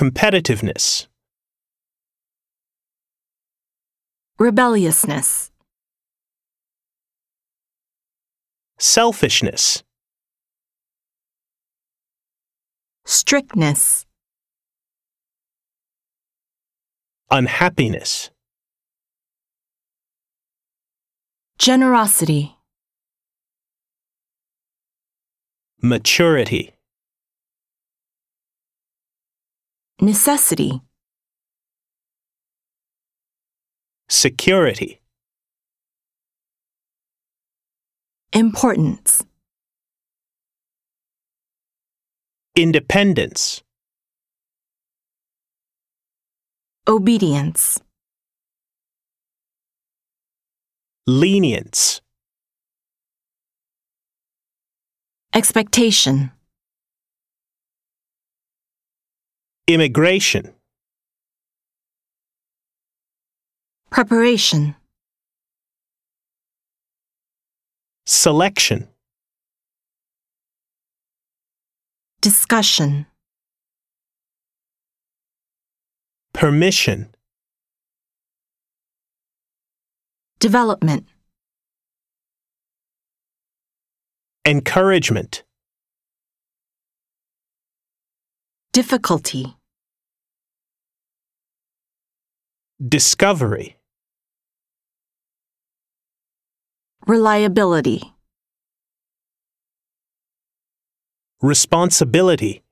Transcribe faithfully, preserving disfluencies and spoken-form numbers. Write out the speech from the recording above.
competitiveness, rebelliousness, selfishness, strictness, unhappiness, generosity, maturity, necessity, security, importance, independence, obedience, lenience, expectation, immigration, preparation, selection, discussion, permission, development, encouragement, difficulty, discovery, reliability, responsibility,